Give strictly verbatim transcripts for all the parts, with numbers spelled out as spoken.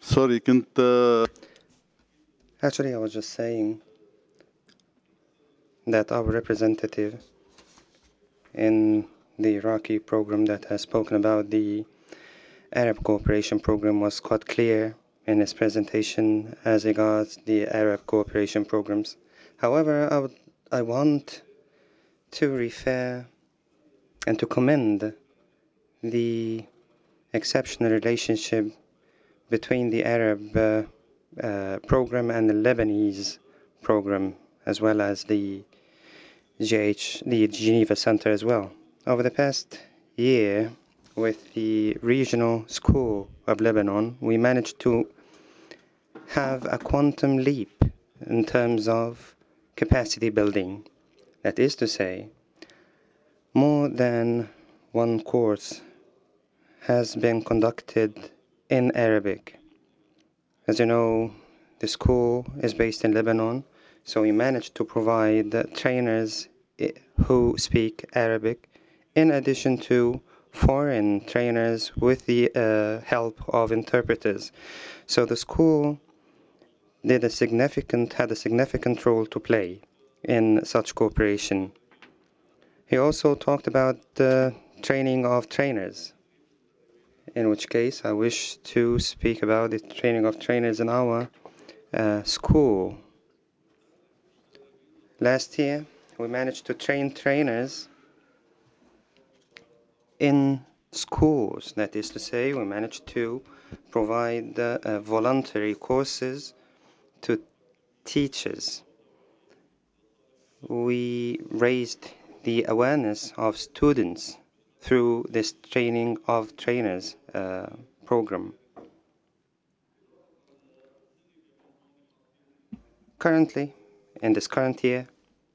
سوري كنت Actually, I was just saying that our representative in the Iraqi program that has spoken about the Arab cooperation program was quite clear in his presentation as regards the Arab cooperation programs. However, I, would, I want to refer and to commend the exceptional relationship between the Arab uh, uh, program and the Lebanese program, as well as the G H, the Geneva Center as well. Over the past year, with the Regional School of Lebanon, we managed to have a quantum leap in terms of capacity building. That is to say, more than one course has been conducted in Arabic. As you know, the school is based in Lebanon, so we managed to provide trainers who speak Arabic in addition to foreign trainers with the uh, help of interpreters. So the school did a significant had a significant role to play in such cooperation. He also talked about the training of trainers, in which case I wish to speak about the training of trainers in our uh, school. Last year, we managed to train trainers in schools. That is to say, we managed to provide uh, uh, voluntary courses to teachers. We raised the awareness of students through this training of trainers uh, program. Currently, in this current year,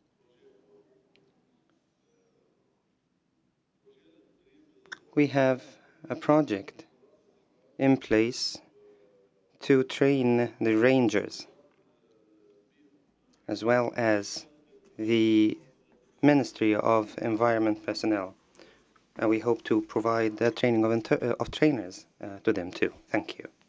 we have a project in place to train the rangers as well as the Ministry of Environment personnel. And we hope to provide the training of, inter- uh, of trainers uh, to them too. Thank you.